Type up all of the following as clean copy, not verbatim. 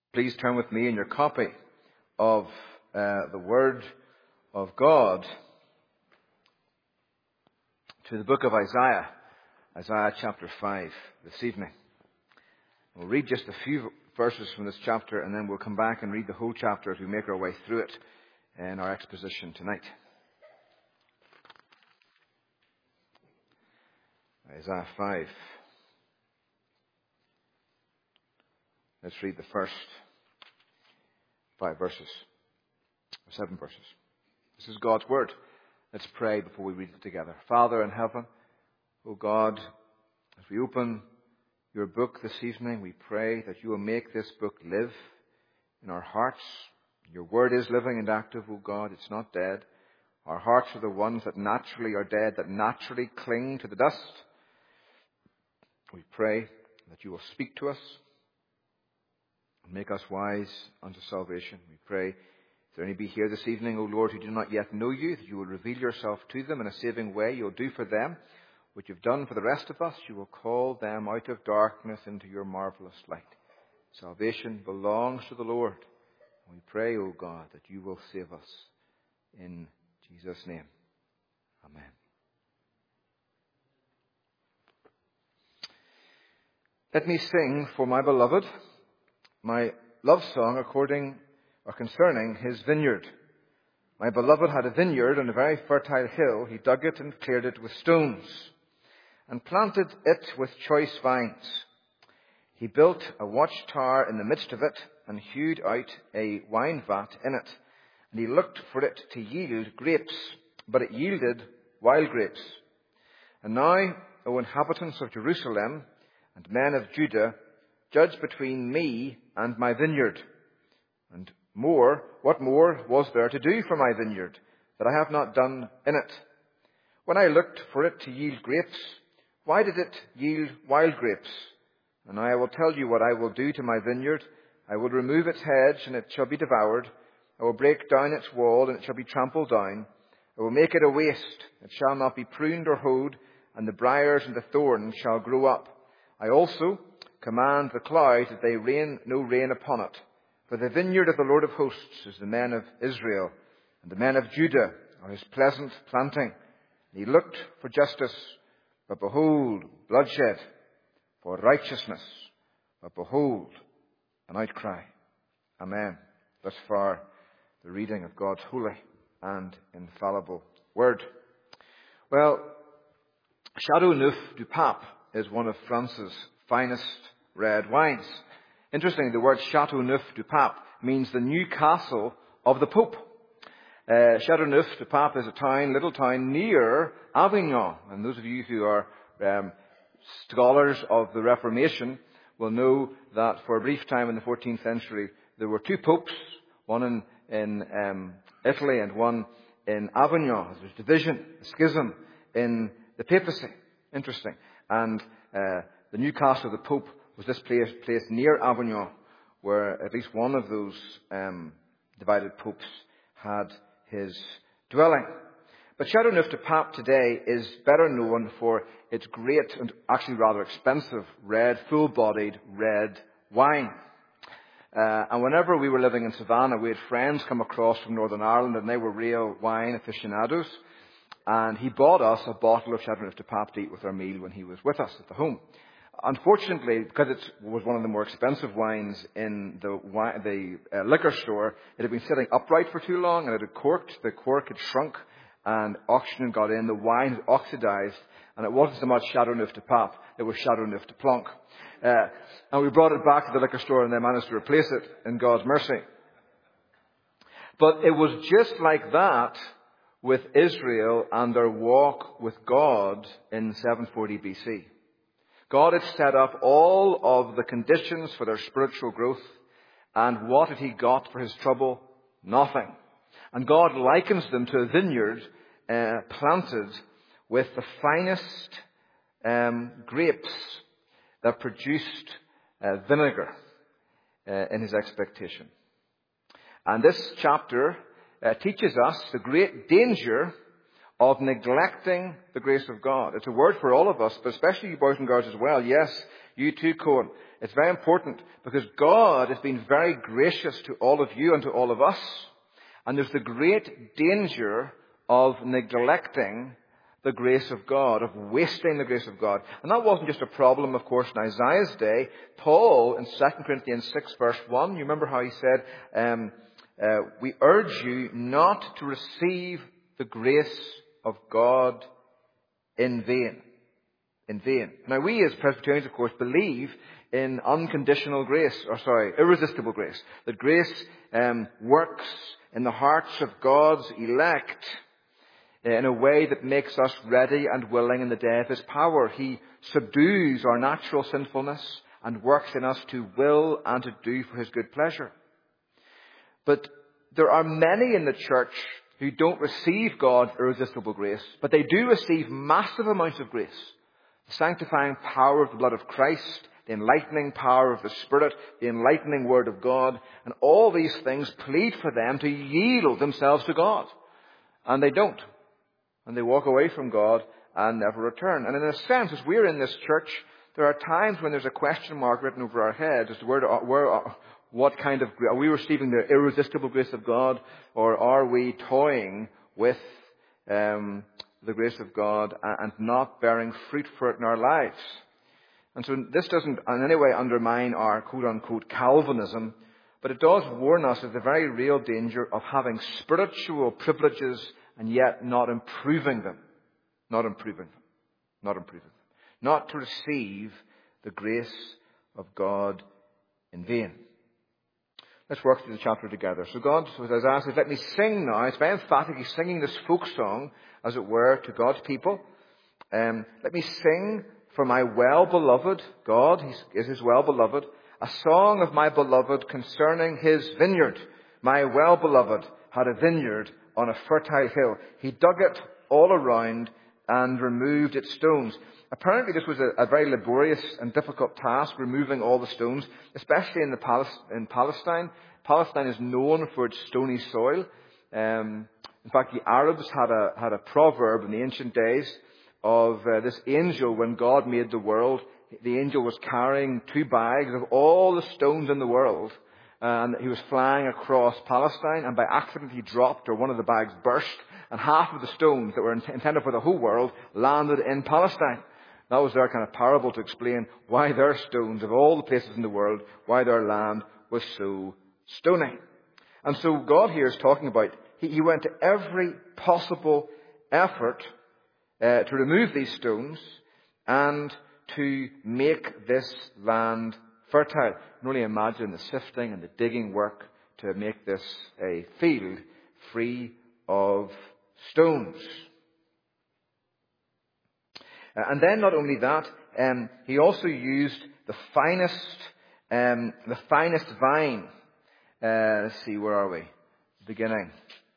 Please turn with me in your copy of the Word of God to the book of Isaiah, Isaiah chapter 5 this evening. We'll read just a few verses from this chapter and then we'll come back and read the whole chapter as we make our way through it in our exposition tonight. Isaiah 5. Let's read the first 7 verses. This is God's Word. Let's pray before we read it together. Father in heaven, O God, as we open your book this evening, we pray that you will make this book live in our hearts. Your Word is living and active, O God. It's not dead. Our hearts are the ones that naturally are dead, that naturally cling to the dust. We pray that you will speak to us and make us wise unto salvation. We pray, if there any be here this evening, O Lord, who do not yet know you, that you will reveal yourself to them in a saving way. You'll do for them what you've done for the rest of us. You will call them out of darkness into your marvelous light. Salvation belongs to the Lord. We pray, O God, that you will save us. In Jesus' name. Amen. Let me sing for my beloved my love song concerning his vineyard. My beloved had a vineyard on a very fertile hill. He dug it and cleared it with stones and planted it with choice vines. He built a watchtower in the midst of it and hewed out a wine vat in it. And he looked for it to yield grapes, but it yielded wild grapes. And now, O inhabitants of Jerusalem and men of Judah, judge between me and my vineyard. And more, what more was there to do for my vineyard that I have not done in it? When I looked for it to yield grapes, why did it yield wild grapes? And now I will tell you what I will do to my vineyard. I will remove its hedge, and it shall be devoured. I will break down its wall, and it shall be trampled down. I will make it a waste. It shall not be pruned or hoed, and the briars and the thorns shall grow up. I also command the clouds that they rain no rain upon it. For the vineyard of the Lord of hosts is the men of Israel, and the men of Judah are his pleasant planting. And he looked for justice, but behold, bloodshed, for righteousness, but behold, an outcry. Amen. Thus far, the reading of God's holy and infallible word. Well, Chateau Neuf du Pape is one of France's finest red wines. Interestingly, the word Chateau Neuf du Pape means the new castle of the Pope. Chateau Neuf du Pape is a little town near Avignon. And those of you who are scholars of the Reformation will know that for a brief time in the 14th century, there were two popes, one in Italy and one in Avignon. There was division, a schism in the papacy. Interesting. And the new castle of the Pope was this place near Avignon, where at least one of those divided popes had his dwelling. But Chateau Neuf du Pape today is better known for its great and actually rather expensive full-bodied red wine. And whenever we were living in Savannah, we had friends come across from Northern Ireland, and they were real wine aficionados. And he bought us a bottle of Chateau Neuf du Pape to eat with our meal when he was with us at the home. Unfortunately, because it was one of the more expensive wines in the liquor store, it had been sitting upright for too long, and it had corked. The cork had shrunk, and oxygen got in. The wine had oxidized, and it wasn't so much Chateau Neuf du Pape, it was Chateau Neuf du Plonk. And we brought it back to the liquor store, and they managed to replace it in God's mercy. But it was just like that with Israel and their walk with God in 740 BC. God had set up all of the conditions for their spiritual growth, and what had he got for his trouble? Nothing. And God likens them to a vineyard planted with the finest grapes that produced vinegar in his expectation. And this chapter teaches us the great danger of neglecting the grace of God. It's a word for all of us, but especially you boys and girls as well. Yes, you too, Cohen. It's very important because God has been very gracious to all of you and to all of us. And there's the great danger of neglecting the grace of God, of wasting the grace of God. And that wasn't just a problem, of course, in Isaiah's day. Paul, in 2 Corinthians 6, verse 1, you remember how he said, we urge you not to receive the grace of God in vain. In vain. Now, we as Presbyterians, of course, believe in irresistible grace. That grace works in the hearts of God's elect in a way that makes us ready and willing in the day of His power. He subdues our natural sinfulness and works in us to will and to do for His good pleasure. But there are many in the church who don't receive God's irresistible grace, but they do receive massive amounts of grace. The sanctifying power of the blood of Christ, the enlightening power of the Spirit, the enlightening Word of God, and all these things plead for them to yield themselves to God. And they don't. And they walk away from God and never return. And in a sense, as we're in this church, there are times when there's a question mark written over our heads as to what kind of, are we receiving the irresistible grace of God, or are we toying with the grace of God and not bearing fruit for it in our lives? And so this doesn't in any way undermine our quote-unquote Calvinism, but it does warn us of the very real danger of having spiritual privileges and yet not improving them. Not to receive the grace of God in vain. Let's work through the chapter together. So God, as Isaiah says, let me sing now. It's very emphatic. He's singing this folk song, as it were, to God's people. Let me sing for my well-beloved, God is His well-beloved, a song of my beloved concerning His vineyard. My well-beloved had a vineyard on a fertile hill. He dug it all around and removed its stones. Apparently this was a very laborious and difficult task, removing all the stones, especially in Palestine. Palestine is known for its stony soil. In fact, the Arabs had a proverb in the ancient days of this angel. When God made the world, the angel was carrying 2 bags of all the stones in the world. And he was flying across Palestine, and by accident he dropped, or one of the bags burst, and half of the stones that were intended for the whole world landed in Palestine. That was their kind of parable to explain why their stones, of all the places in the world, why their land was so stony. And so God here is talking about, he went to every possible effort to remove these stones and to make this land fertile. You can only imagine the sifting and the digging work to make this a field free of stones. And then not only that, he also used the finest vine. Let's see, where are we? Beginning.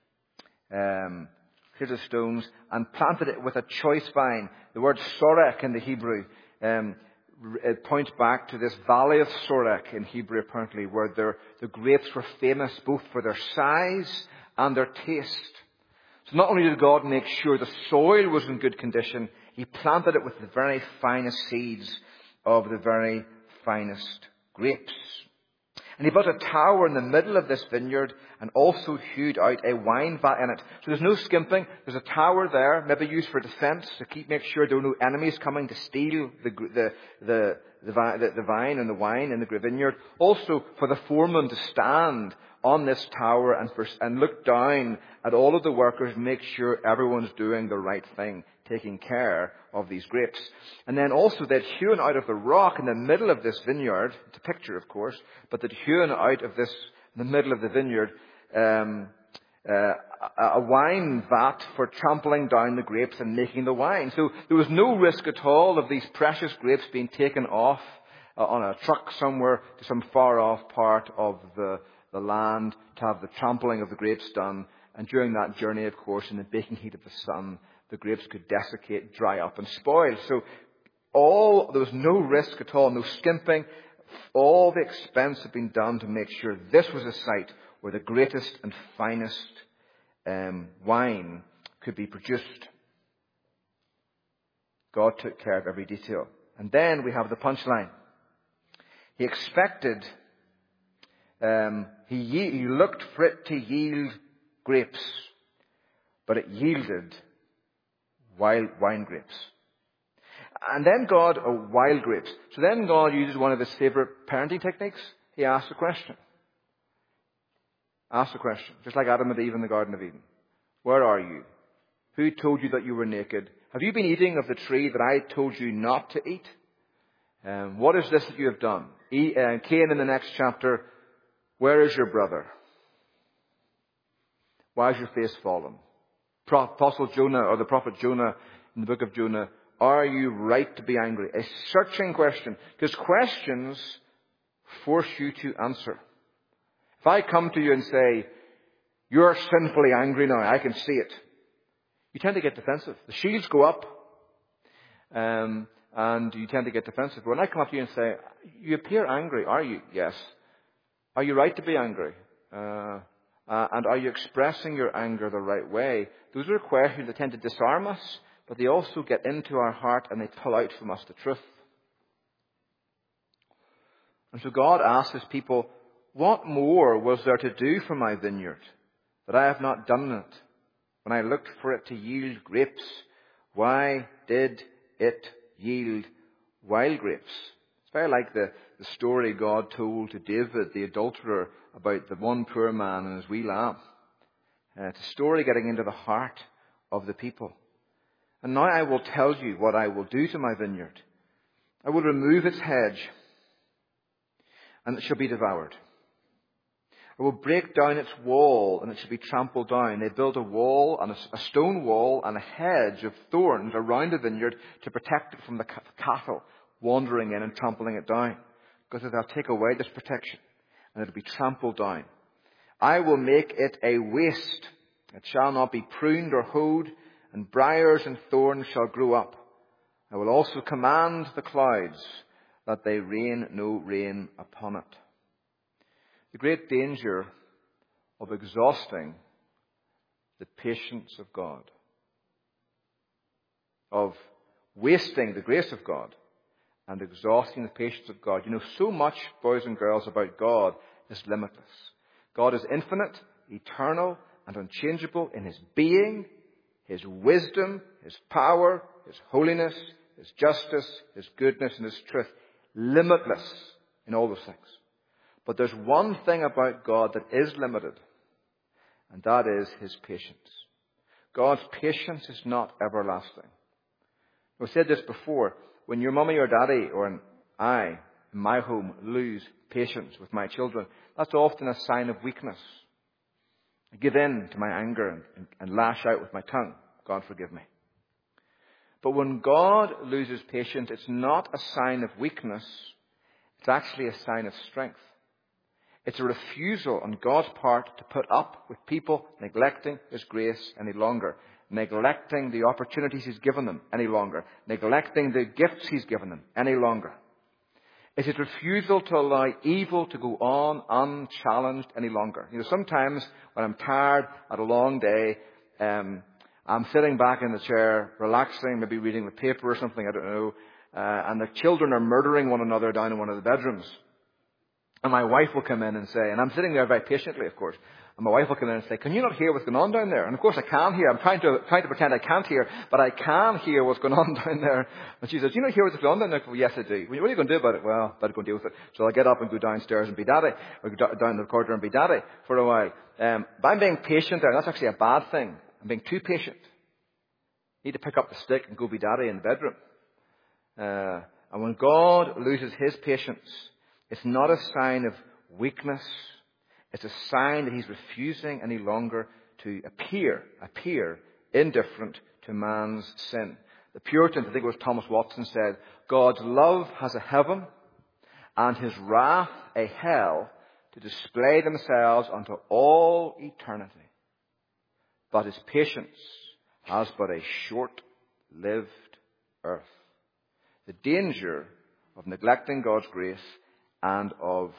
Here's the stones, and planted it with a choice vine. The word sorek in the Hebrew, it points back to this valley of Sorek in Hebrew, apparently, where the grapes were famous both for their size and their taste. So not only did God make sure the soil was in good condition, He planted it with the very finest seeds of the very finest grapes. And He built a tower in the middle of this vineyard and also hewed out a wine vat in it. So there's no skimping. There's a tower there, maybe used for defense, to make sure there were no enemies coming to steal the vine and the wine in the vineyard. Also for the foreman to stand on this tower and look down at all of the workers and make sure everyone's doing the right thing, taking care of these grapes. And then also they'd hewn out of the rock in the middle of this vineyard, it's a picture of course, but they'd hewn out of this, in the middle of the vineyard, a wine vat for trampling down the grapes and making the wine. So there was no risk at all of these precious grapes being taken off on a truck somewhere to some far off part of the land to have the trampling of the grapes done. And during that journey, of course, in the baking heat of the sun, the grapes could desiccate, dry up and spoil. So there was no risk at all, no skimping. All the expense had been done to make sure this was a site where the greatest and finest wine could be produced. God took care of every detail. And then we have the punchline. He expected, he looked for it to yield grapes, but it yielded wild wine grapes. And then wild grapes. So then God uses one of his favorite parenting techniques. He asks a question. Ask the question, just like Adam and Eve in the Garden of Eden. Where are you? Who told you that you were naked? Have you been eating of the tree that I told you not to eat? What is this that you have done? Cain in the next chapter, where is your brother? Why is your face fallen? Apostle Jonah, or the prophet Jonah in the book of Jonah, are you right to be angry? A searching question, because questions force you to answer. If I come to you and say, you're sinfully angry now, I can see it, you tend to get defensive. The shields go up, and you tend to get defensive. But when I come up to you and say, you appear angry, are you? Yes. Are you right to be angry? And are you expressing your anger the right way? Those are questions that tend to disarm us, but they also get into our heart and they pull out from us the truth. And so God asks his people, what more was there to do for my vineyard that I have not done in it? When I looked for it to yield grapes, why did it yield wild grapes? It's very like the story God told to David, the adulterer, about the one poor man and his wee lamb. It's a story getting into the heart of the people. And now I will tell you what I will do to my vineyard. I will remove its hedge, and it shall be devoured. I will break down its wall, and it shall be trampled down. They built a wall, and a stone wall, and a hedge of thorns around the vineyard to protect it from the cattle wandering in and trampling it down. Because they'll take away this protection, and it'll be trampled down. I will make it a waste. It shall not be pruned or hoed, and briars and thorns shall grow up. I will also command the clouds that they rain no rain upon it. The great danger of exhausting the patience of God, of wasting the grace of God and exhausting the patience of God. You know, so much, boys and girls, about God is limitless. God is infinite, eternal, and unchangeable in his being, his wisdom, his power, his holiness, his justice, his goodness, and his truth. Limitless in all those things. But there's one thing about God that is limited, and that is his patience. God's patience is not everlasting. I've said this before. When your mummy or daddy or I, in my home, lose patience with my children, that's often a sign of weakness. I give in to my anger and lash out with my tongue. God forgive me. But when God loses patience, it's not a sign of weakness. It's actually a sign of strength. It's a refusal on God's part to put up with people neglecting his grace any longer, neglecting the opportunities he's given them any longer, neglecting the gifts he's given them any longer. It's his refusal to allow evil to go on unchallenged any longer. You know, sometimes when I'm tired at a long day, I'm sitting back in the chair, relaxing, maybe reading the paper or something, I don't know, and the children are murdering one another down in one of the bedrooms. And my wife will come in and say, and I'm sitting there very patiently, of course, and my wife will come in and say, can you not hear what's going on down there? And of course I can hear. I'm trying to pretend I can't hear, but I can hear what's going on down there. And she says, do you not hear what's going on down there? Well, yes, I do. What are you going to do about it? Well, better go and deal with it. So I'll get up and go downstairs and be daddy, or go down the corridor and be daddy for a while. But I'm being patient there. That's actually a bad thing. I'm being too patient. I need to pick up the stick and go be daddy in the bedroom. And when God loses his patience, it's not a sign of weakness. It's a sign that he's refusing any longer to appear indifferent to man's sin. The Puritans, I think it was Thomas Watson, said, God's love has a heaven and his wrath a hell to display themselves unto all eternity. But his patience has but a short-lived earth. The danger of neglecting God's grace and of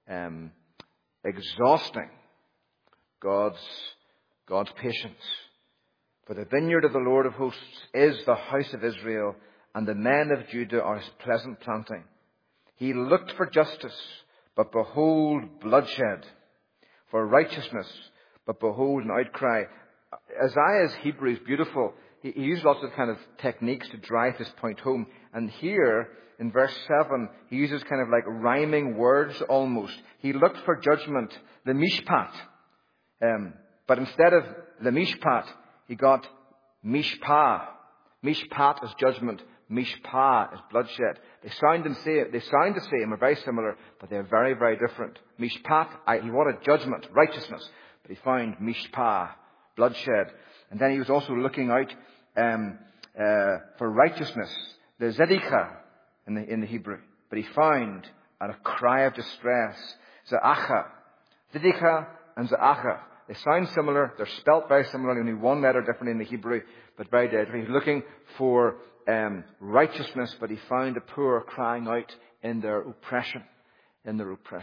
exhausting God's patience. For the vineyard of the Lord of hosts is the house of Israel, and the men of Judah are his pleasant planting. He looked for justice, but behold bloodshed. For righteousness, but behold an outcry. Isaiah's Hebrew is beautiful. He used lots of kind of techniques to drive this point home. And here, in verse 7, he uses kind of like rhyming words almost. He looked for judgment, the mishpat. But instead of the mishpat, he got mishpah. Mishpat is judgment. Mishpah is bloodshed. They sound the same, are very similar, but they're very, very different. Mishpat, he wanted judgment, righteousness, but he found mishpah, bloodshed. And then he was also looking out for righteousness, the zedekah in the Hebrew. But he found, at a cry of distress, za'acha. Zedekah and za'acha. They sound similar. They're spelt very similarly, only one letter different in the Hebrew, but very deadly. He's looking for righteousness, but he found the poor crying out in their oppression. And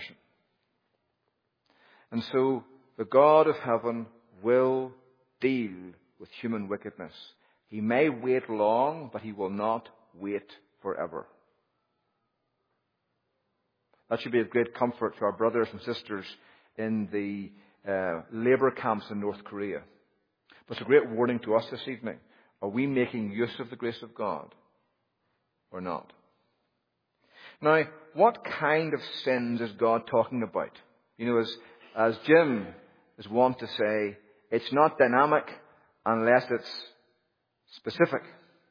so the God of heaven will deal with human wickedness. He may wait long, but he will not wait forever. That should be of great comfort to our brothers and sisters in the labour camps in North Korea. But it's a great warning to us this evening. Are we making use of the grace of God or not? Now, what kind of sins is God talking about? You know, as Jim is wont to say, it's not dynamic unless it's specific.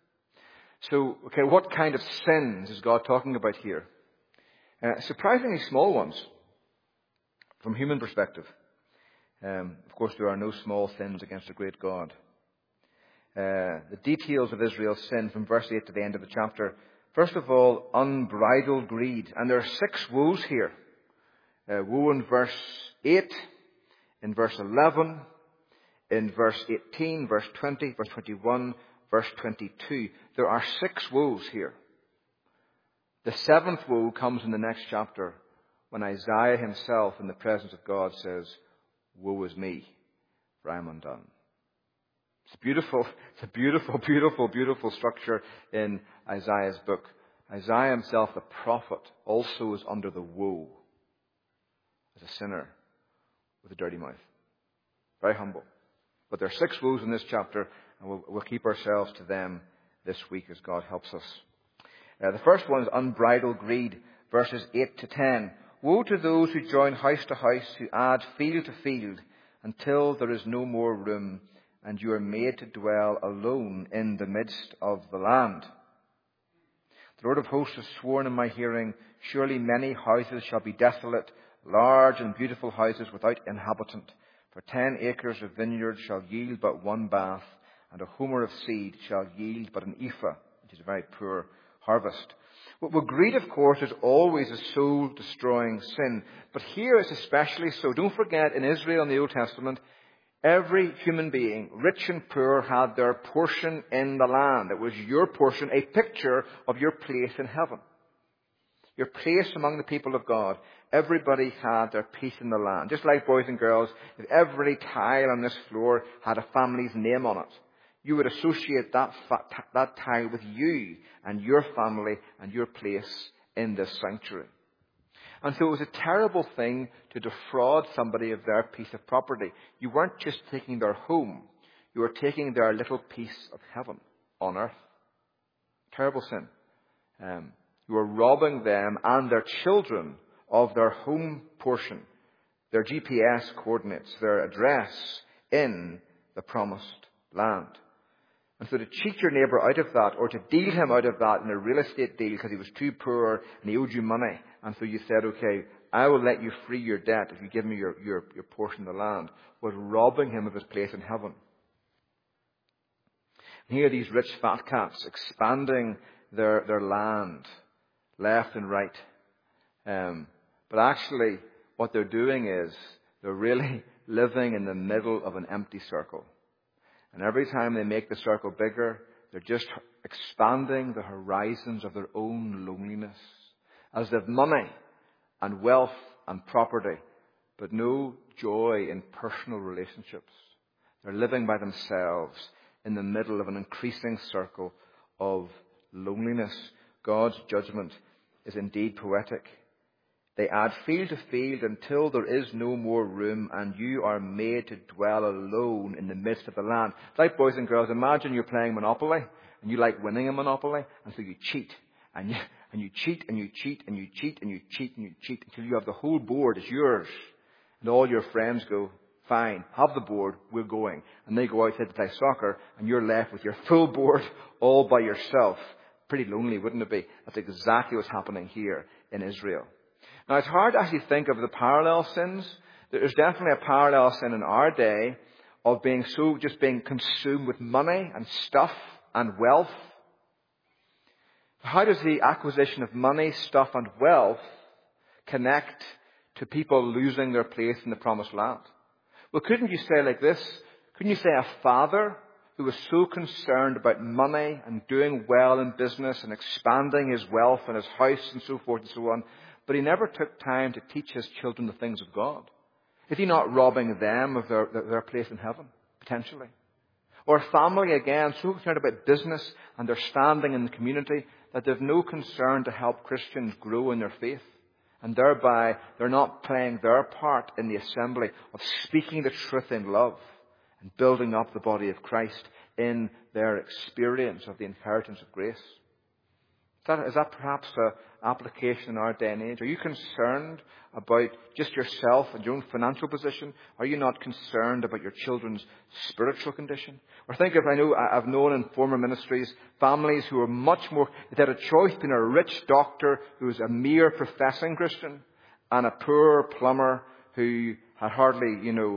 So, okay, what kind of sins is God talking about here? Surprisingly small ones from human perspective. Of course, there are no small sins against a great God. The details of Israel's sin from verse 8 to the end of the chapter. First of all, unbridled greed. And there are 6 woes here. Woe in verse 8, in verse 11, in verse 18, verse 20, verse 21, verse 22. There are 6 woes here. The 7th woe comes in the next chapter when Isaiah himself in the presence of God says, woe is me, for I am undone. It's a beautiful structure in Isaiah's book. Isaiah himself, the prophet, also is under the woe as a sinner with a dirty mouth. Very humble. But there are 6 woes in this chapter, and we'll keep ourselves to them this week as God helps us. The first one is unbridled greed, verses 8 to 10. Woe to those who join house to house, who add field to field, until there is no more room, and you are made to dwell alone in the midst of the land. The Lord of hosts has sworn in my hearing, surely many houses shall be desolate, large and beautiful houses without inhabitant. For 10 acres of vineyard shall yield but 1 bath, and a homer of seed shall yield but an ephah, which is a very poor harvest. Well, greed, of course, is always a soul-destroying sin. But here it's especially so. Don't forget, in Israel in the Old Testament, every human being, rich and poor, had their portion in the land. It was your portion, a picture of your place in heaven. Your place among the people of God. Everybody had their piece in the land. Just like boys and girls, if every tile on this floor had a family's name on it, you would associate that tile with you and your family and your place in this sanctuary. And so it was a terrible thing to defraud somebody of their piece of property. You weren't just taking their home. You were taking their little piece of heaven on earth. Terrible sin. You were robbing them and their children of their home portion, their GPS coordinates, their address in the promised land. And so to cheat your neighbour out of that, or to deal him out of that in a real estate deal because he was too poor and he owed you money, and so you said, okay, I will let you free your debt if you give me your portion of the land, was robbing him of his place in heaven. And here are these rich fat cats expanding their land left and right. But actually what they're doing is they're really living in the middle of an empty circle. And every time they make the circle bigger, they're just expanding the horizons of their own loneliness. As they have money and wealth and property, but no joy in personal relationships. They're living by themselves in the middle of an increasing circle of loneliness. God's judgment is indeed poetic. They add field to field until there is no more room, and you are made to dwell alone in the midst of the land. It's like, boys and girls, imagine you're playing Monopoly, and you like winning a Monopoly, and so you cheat. And you cheat, and you cheat, and you cheat, and you cheat, and you cheat, until you have the whole board is yours. And all your friends go, fine, have the board, we're going. And they go outside to play soccer, and you're left with your full board all by yourself. Pretty lonely, wouldn't it be? That's exactly what's happening here in Israel. Now, it's hard to actually think of the parallel sins. There's definitely a parallel sin in our day of being consumed with money and stuff and wealth. How does the acquisition of money, stuff, and wealth connect to people losing their place in the promised land? Well, couldn't you say like this? Couldn't you say a father who was so concerned about money and doing well in business and expanding his wealth and his house and so forth and so on, but he never took time to teach his children the things of God? Is he not robbing them of their place in heaven, potentially? Or a family, again, so concerned about business and their standing in the community that they have no concern to help Christians grow in their faith. And thereby, they're not playing their part in the assembly of speaking the truth in love and building up the body of Christ in their experience of the inheritance of grace. Is that perhaps an application in our day and age? Are you concerned about just yourself and your own financial position? Are you not concerned about your children's spiritual condition? Or I've known in former ministries families who are much more, they had a choice between a rich doctor who was a mere professing Christian and a poor plumber who had hardly,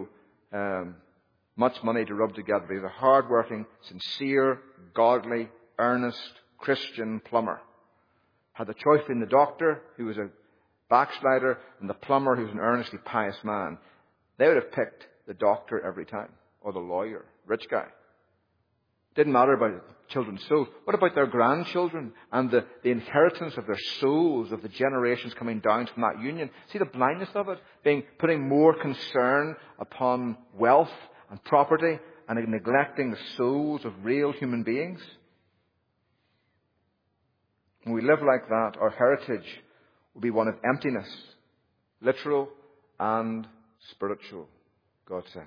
much money to rub together. He was a hard-working, sincere, godly, earnest Christian plumber. Had the choice between the doctor, who was a backslider, and the plumber, who was an earnestly pious man. They would have picked the doctor every time, or the lawyer, rich guy. Didn't matter about children's souls. What about their grandchildren and the inheritance of their souls, of the generations coming down from that union? See the blindness of it? Putting more concern upon wealth and property and neglecting the souls of real human beings. When we live like that, our heritage will be one of emptiness, literal and spiritual, God says.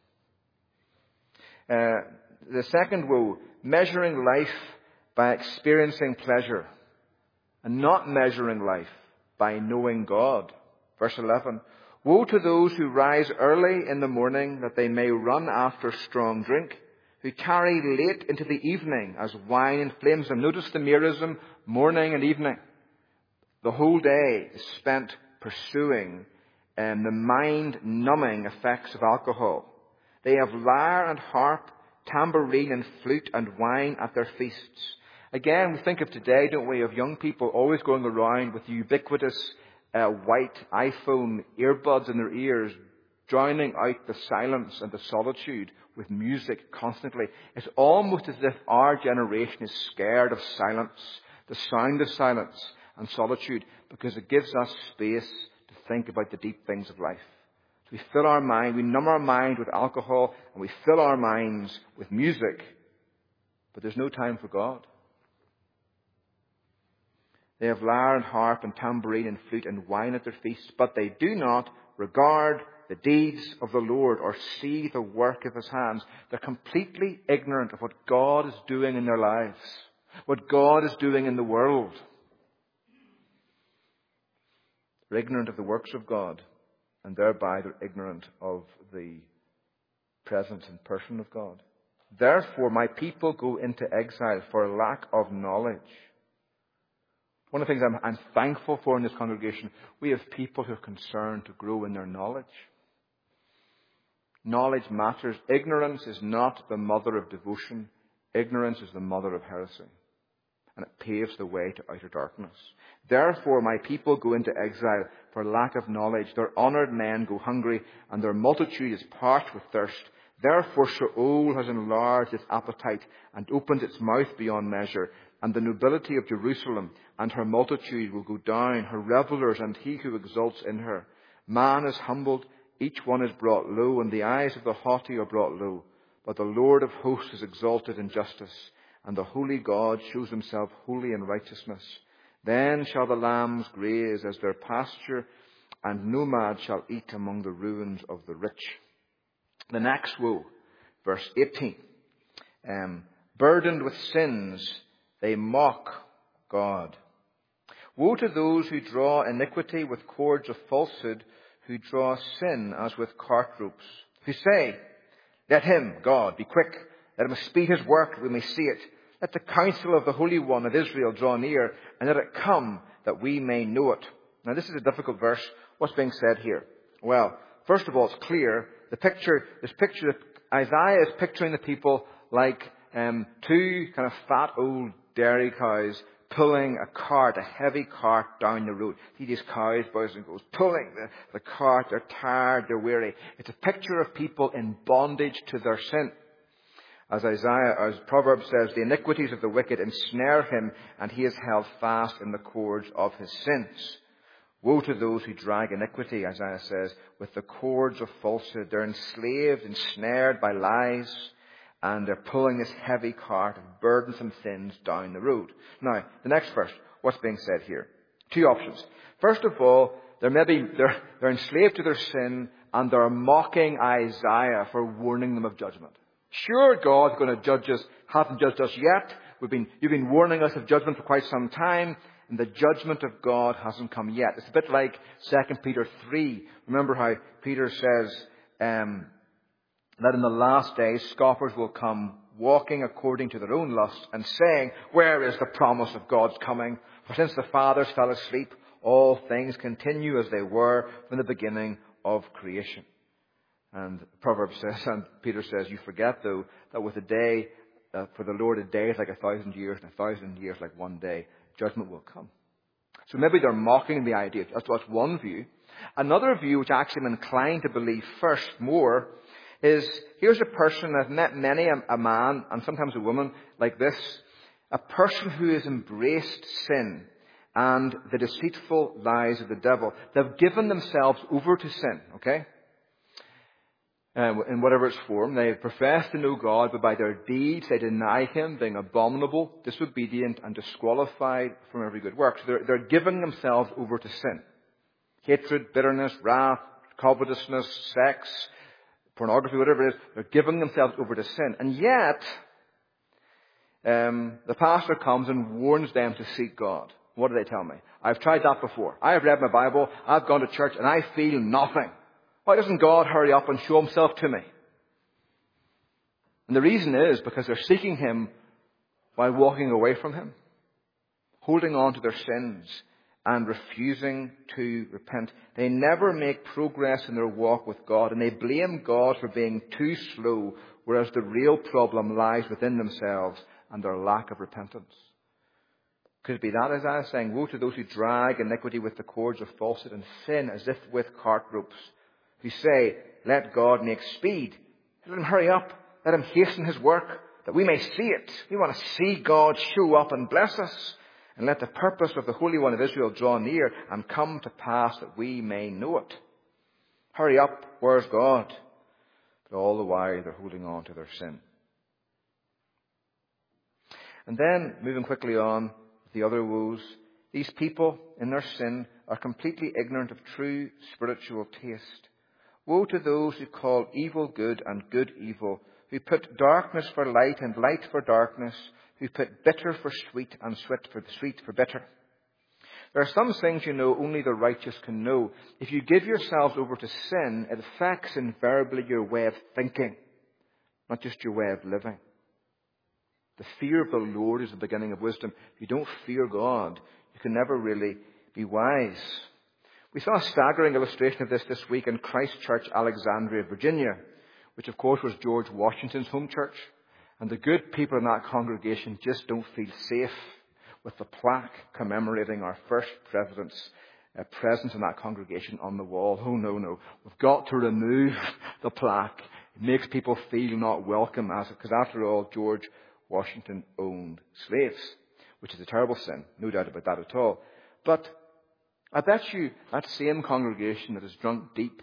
The second woe, measuring life by experiencing pleasure and not measuring life by knowing God. Verse 11, woe to those who rise early in the morning that they may run after strong drink, who tarry late into the evening as wine inflames them. Notice the merism, morning and evening. The whole day is spent pursuing the mind-numbing effects of alcohol. They have lyre and harp, tambourine and flute and wine at their feasts. Again, we think of today, don't we, of young people always going around with ubiquitous white iPhone earbuds in their ears, drowning out the silence and the solitude with music constantly. It's almost as if our generation is scared of silence, the sound of silence and solitude, because it gives us space to think about the deep things of life. So we numb our mind with alcohol, and we fill our minds with music, but there's no time for God. They have lyre and harp and tambourine and flute and wine at their feasts, but they do not regard the deeds of the Lord or see the work of his hands. They're completely ignorant of what God is doing in their lives, what God is doing in the world. They're ignorant of the works of God, and thereby they're ignorant of the presence and person of God. Therefore, my people go into exile for lack of knowledge. One of the things I'm thankful for in this congregation, we have people who are concerned to grow in their knowledge. Knowledge matters. Ignorance is not the mother of devotion. Ignorance is the mother of heresy. And it paves the way to outer darkness. Therefore, my people go into exile for lack of knowledge. Their honoured men go hungry, and their multitude is parched with thirst. Therefore, Sheol has enlarged its appetite and opened its mouth beyond measure. And the nobility of Jerusalem and her multitude will go down, her revellers and he who exults in her. Man is humbled, each one is brought low, and the eyes of the haughty are brought low. But the Lord of hosts is exalted in justice, and the holy God shows himself holy in righteousness. Then shall the lambs graze as their pasture, and nomad shall eat among the ruins of the rich. The next woe, verse 18. Burdened with sins, they mock God. Woe to those who draw iniquity with cords of falsehood, who draw sin as with cart ropes, who say, let him, God, be quick. Let him speed his work, we may see it. Let the counsel of the Holy One of Israel draw near, and let it come that we may know it. Now this is a difficult verse. What's being said here? Well, first of all, it's clear. This picture that Isaiah is picturing the people like two kind of fat old dairy cows pulling a cart, a heavy cart down the road. See these cows, boys and girls, pulling the cart. They're tired, they're weary. It's a picture of people in bondage to their sin. As Proverbs says, the iniquities of the wicked ensnare him, and he is held fast in the cords of his sins. Woe to those who drag iniquity, Isaiah says, with the cords of falsehood. They're enslaved, ensnared by lies, and they're pulling this heavy cart of burdensome sins down the road. Now, the next verse, what's being said here? Two options. First of all, they're enslaved to their sin, and they're mocking Isaiah for warning them of judgment. Sure, God's going to judge us, hasn't judged us yet. You've been warning us of judgment for quite some time, and the judgment of God hasn't come yet. It's a bit like 2 Peter 3. Remember how Peter says that in the last days scoffers will come, walking according to their own lusts, and saying, where is the promise of God's coming? For since the fathers fell asleep, all things continue as they were from the beginning of creation. And Proverbs says, and Peter says, you forget though, that with a day, for the Lord a day is like 1,000 years, and 1,000 years like one day. Judgment will come. So maybe they're mocking the idea. That's one view. Another view, which actually I'm inclined to believe first more, is here's a person, I've met many a man, and sometimes a woman like this, a person who has embraced sin and the deceitful lies of the devil. They've given themselves over to sin, okay? In whatever its form. They profess to know God, but by their deeds they deny him, being abominable, disobedient, and disqualified from every good work. So they're giving themselves over to sin. Hatred, bitterness, wrath, covetousness, sex, pornography, whatever it is, they're giving themselves over to sin. And yet, the pastor comes and warns them to seek God. What do they tell me? I've tried that before. I have read my Bible, I've gone to church, and I feel nothing. Why doesn't God hurry up and show himself to me? And the reason is because they're seeking him while walking away from him, holding on to their sins and refusing to repent. They never make progress in their walk with God, and they blame God for being too slow, whereas the real problem lies within themselves and their lack of repentance. Could it be that, as I was saying, woe to those who drag iniquity with the cords of falsehood and sin as if with cart ropes, who say, let God make speed. Let him hurry up. Let him hasten his work, that we may see it. We want to see God show up and bless us. And let the purpose of the Holy One of Israel draw near and come to pass that we may know it. Hurry up, where's God? But all the while they're holding on to their sin. And then, moving quickly on, the other woes. These people, in their sin, are completely ignorant of true spiritual taste. Woe to those who call evil good and good evil, who put darkness for light and light for darkness, who put bitter for sweet and sweet for bitter. There are some things, only the righteous can know. If you give yourselves over to sin, it affects invariably your way of thinking, not just your way of living. The fear of the Lord is the beginning of wisdom. If you don't fear God, you can never really be wise. We saw a staggering illustration of this week in Christ Church, Alexandria, Virginia, which of course was George Washington's home church. And the good people in that congregation just don't feel safe with the plaque commemorating our first president's presence in that congregation on the wall. Oh, no. We've got to remove the plaque. It makes people feel not welcome, because after all, George Washington owned slaves, which is a terrible sin. No doubt about that at all. But I bet you that same congregation that has drunk deep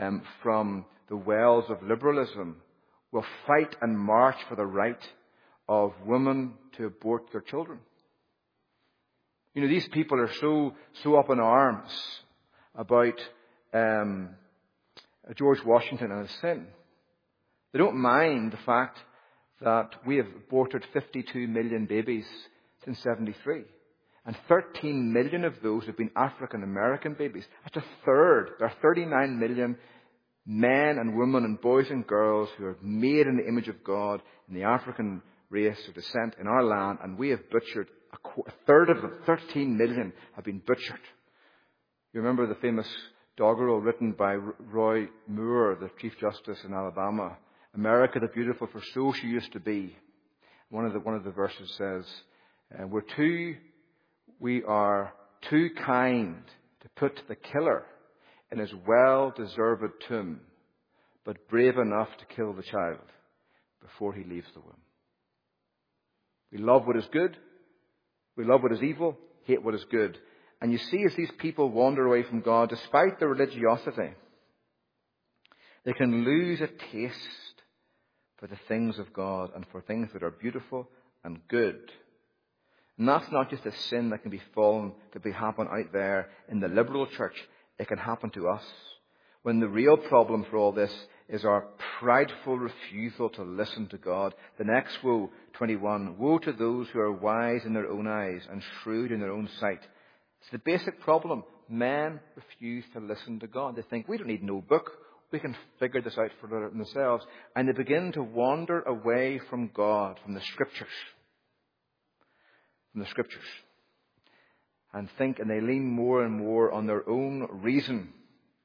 from the wells of liberalism will fight and march for the right of women to abort their children. You know, these people are so up in arms about George Washington and his sin. They don't mind the fact that we have aborted 52 million babies since 73. And 13 million of those have been African American babies. That's a third. There are 39 million men and women and boys and girls who are made in the image of God in the African race or descent in our land, and we have butchered a third of them. 13 million have been butchered. You remember the famous doggerel written by Roy Moore, the Chief Justice in Alabama, "America the Beautiful, for so she used to be." One of the verses says, "We are too kind to put the killer in his well-deserved tomb, but brave enough to kill the child before he leaves the womb." We love what is good. We love what is evil, hate what is good. And you see, as these people wander away from God, despite their religiosity, they can lose a taste for the things of God and for things that are beautiful and good. And that's not just a sin that can be happen out there in the liberal church. It can happen to us. When the real problem for all this is our prideful refusal to listen to God. The next woe, 21, "Woe to those who are wise in their own eyes and shrewd in their own sight." It's the basic problem. Men refuse to listen to God. They think, we don't need no book. We can figure this out for themselves. And they begin to wander away from God, from the Scriptures. And they lean more and more on their own reason.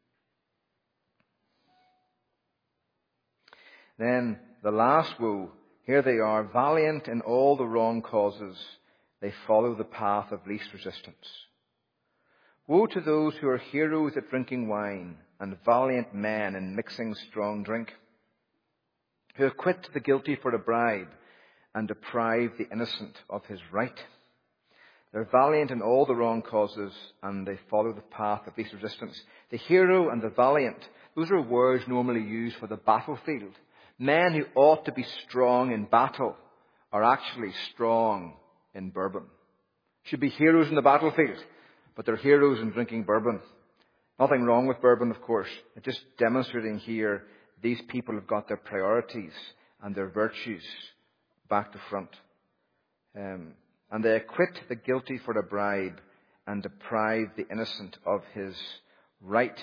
Then the last woe, here they are, valiant in all the wrong causes. They follow the path of least resistance. Woe to those who are heroes at drinking wine and valiant men in mixing strong drink, who acquit the guilty for a bribe and deprive the innocent of his right. They're valiant in all the wrong causes, and they follow the path of least resistance. The hero and the valiant, those are words normally used for the battlefield. Men who ought to be strong in battle are actually strong in bourbon. Should be heroes in the battlefield, but they're heroes in drinking bourbon. Nothing wrong with bourbon, of course. It's just demonstrating here these people have got their priorities and their virtues back to front. And they acquit the guilty for a bribe and deprive the innocent of his right.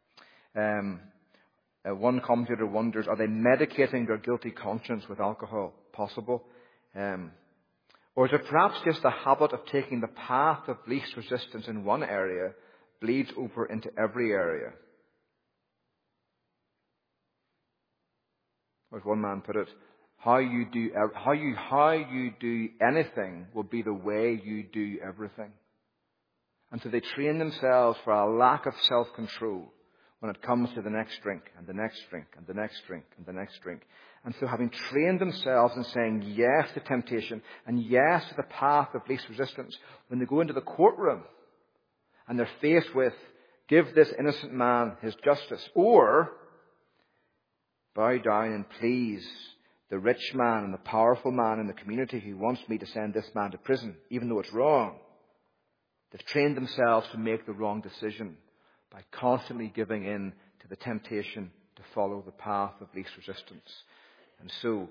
One commentator wonders, are they medicating their guilty conscience with alcohol? Possible. Or is it perhaps just the habit of taking the path of least resistance in one area bleeds over into every area? Or as one man put it, how you do anything will be the way you do everything. And so they train themselves for a lack of self-control when it comes to the next drink and the next drink and the next drink and the next drink. And so having trained themselves in saying yes to temptation and yes to the path of least resistance, when they go into the courtroom and they're faced with, give this innocent man his justice, or bow down and please the rich man and the powerful man in the community who wants me to send this man to prison, even though it's wrong. They've trained themselves to make the wrong decision by constantly giving in to the temptation to follow the path of least resistance. And so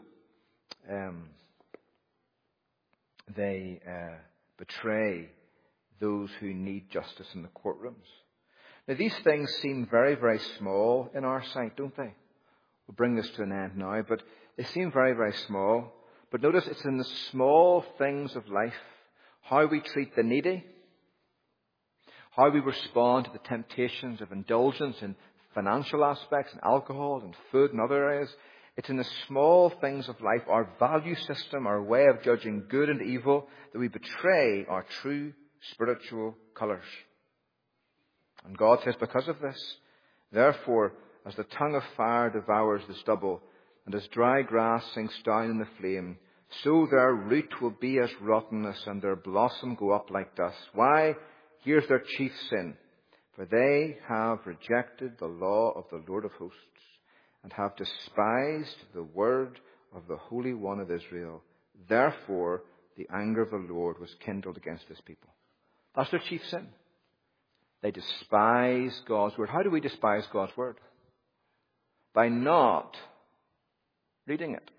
they betray those who need justice in the courtrooms. Now, these things seem very, very small in our sight, don't they? We'll bring this to an end now, but they seem very, very small. But notice it's in the small things of life, how we treat the needy, how we respond to the temptations of indulgence in financial aspects, and alcohol and food and other areas. It's in the small things of life, our value system, our way of judging good and evil, that we betray our true spiritual colours. And God says, because of this, therefore, as the tongue of fire devours the stubble, and as dry grass sinks down in the flame, so their root will be as rottenness, and their blossom go up like dust. Why? Here's their chief sin. For they have rejected the law of the Lord of hosts, and have despised the word of the Holy One of Israel. Therefore, the anger of the Lord was kindled against this people. That's their chief sin. They despise God's word. How do we despise God's word? By not reading it.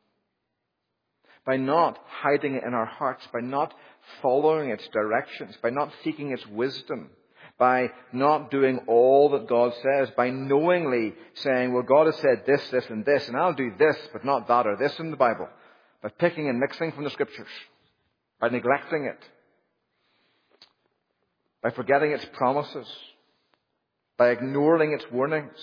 By not hiding it in our hearts. By not following its directions. By not seeking its wisdom. By not doing all that God says. By knowingly saying, well, God has said this, this, and this, and I'll do this, but not that or this in the Bible. By picking and mixing from the Scriptures. By neglecting it. By forgetting its promises. By ignoring its warnings.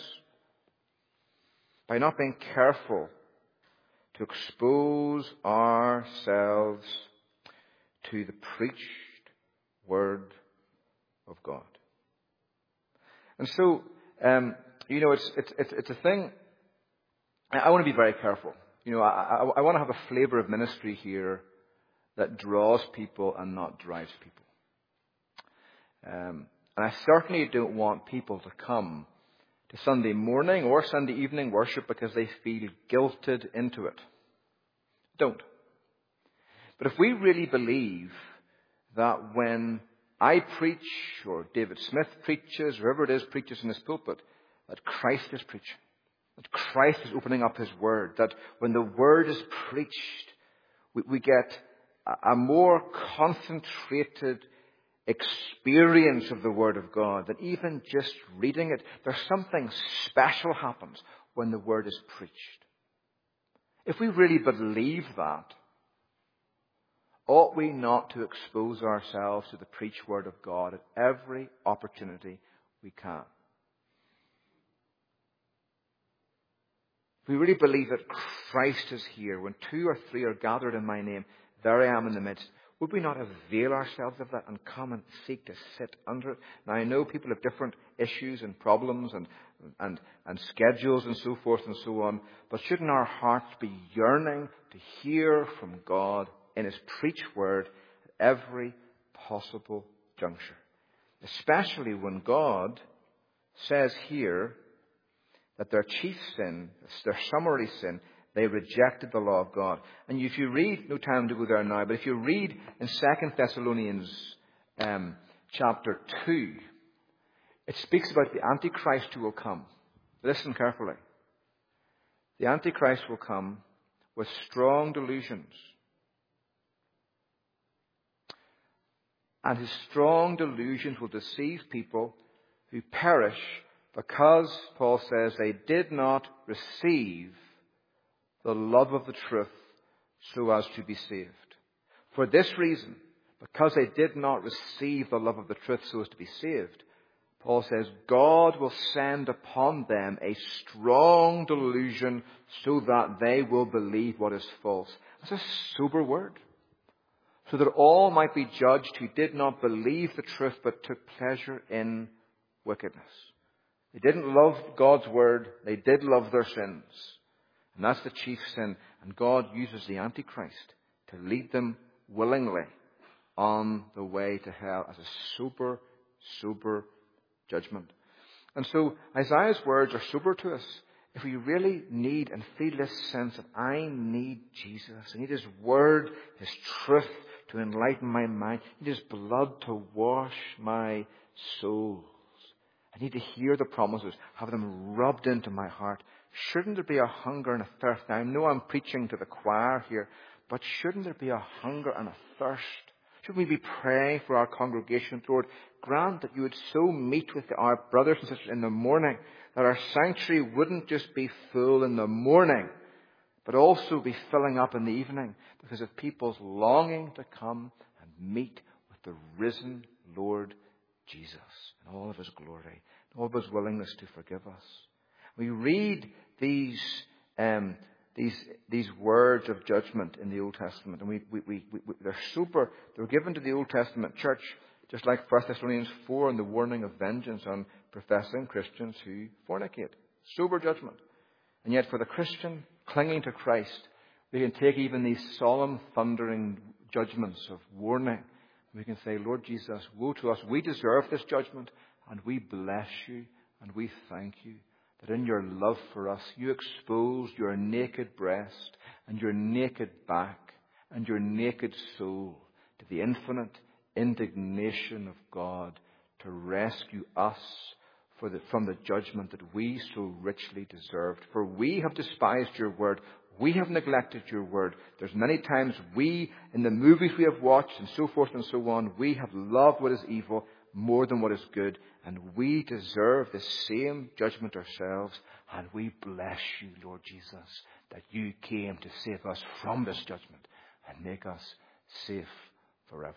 By not being careful to expose ourselves to the preached Word of God. And so, it's a thing. I want to be very careful. I want to have a flavour of ministry here that draws people and not drives people. And I certainly don't want people to come to Sunday morning or Sunday evening worship because they feel guilted into it. Don't. But if we really believe that when I preach, or David Smith preaches, or whoever it is preaches in this pulpit, that Christ is preaching, that Christ is opening up His Word, that when the Word is preached, we get a more concentrated experience of the Word of God than even just reading it. There's something special happens when the Word is preached. If we really believe that, ought we not to expose ourselves to the preached Word of God at every opportunity we can? If we really believe that Christ is here, when 2 or 3 are gathered in my name, there I am in the midst, would we not avail ourselves of that and come and seek to sit under it? Now, I know people have different issues and problems and schedules and so forth and so on, but shouldn't our hearts be yearning to hear from God in His preached Word at every possible juncture? Especially when God says here that their chief sin, their summary sin, they rejected the law of God. And if you read, no time to go there now, but if you read in 2 Thessalonians chapter 2, it speaks about the Antichrist who will come. Listen carefully. The Antichrist will come with strong delusions. And his strong delusions will deceive people who perish because, Paul says, they did not receive the love of the truth so as to be saved. For this reason, because they did not receive the love of the truth so as to be saved, Paul says, God will send upon them a strong delusion so that they will believe what is false. That's a sober word. So that all might be judged who did not believe the truth but took pleasure in wickedness. They didn't love God's word. They did love their sins. And that's the chief sin. And God uses the Antichrist to lead them willingly on the way to hell as a sober judgment. And so Isaiah's words are sober to us. If we really need and feel this sense of, I need Jesus, I need His word, His truth to enlighten my mind, I need His blood to wash my souls. I need to hear the promises, have them rubbed into my heart. Shouldn't there be a hunger and a thirst? Now, I know I'm preaching to the choir here, but shouldn't there be a hunger and a thirst? Shouldn't we be praying for our congregation? Lord, grant that you would so meet with our brothers and sisters in the morning that our sanctuary wouldn't just be full in the morning, but also be filling up in the evening because of people's longing to come and meet with the risen Lord Jesus in all of His glory, in all of His willingness to forgive us. We read these words of judgment in the Old Testament, and they're super. They're given to the Old Testament church, just like 1 Thessalonians 4 and the warning of vengeance on professing Christians who fornicate. Sober judgment. And yet for the Christian clinging to Christ, we can take even these solemn, thundering judgments of warning. We can say, Lord Jesus, woe to us. We deserve this judgment, and we bless you, and we thank you that in your love for us, you exposed your naked breast and your naked back, and your naked soul to the infinite indignation of God to rescue us from the judgment that we so richly deserved. For we have despised your word. We have neglected your word. There's many times we, in the movies we have watched and so forth and so on, we have loved what is evil more than what is good. And we deserve the same judgment ourselves. And we bless you, Lord Jesus, that you came to save us from this judgment and make us safe forever.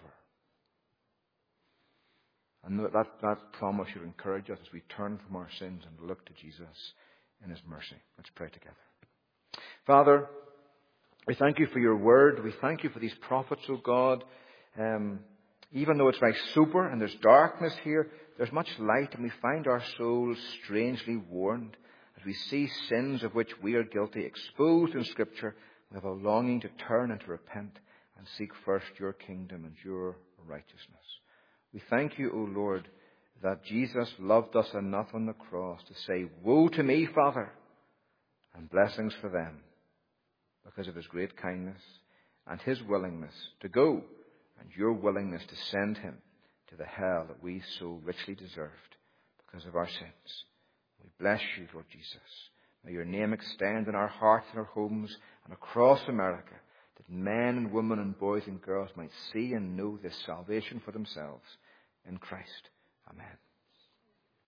And that promise should encourage us as we turn from our sins and look to Jesus in his mercy. Let's pray together. Father, we thank you for your word. We thank you for these prophets, O God. Even though it's very sober and there's darkness here, there's much light, and we find our souls strangely warned. As we see sins of which we are guilty exposed in Scripture, we have a longing to turn and to repent and seek first your kingdom and your righteousness. We thank you, O Lord, that Jesus loved us enough on the cross to say, "Woe to me, Father," and blessings for them, because of his great kindness and his willingness to go, and your willingness to send him to the hell that we so richly deserved because of our sins. We bless you, Lord Jesus. May your name extend in our hearts and our homes and across America, that men and women and boys and girls might see and know this salvation for themselves in Christ. Amen.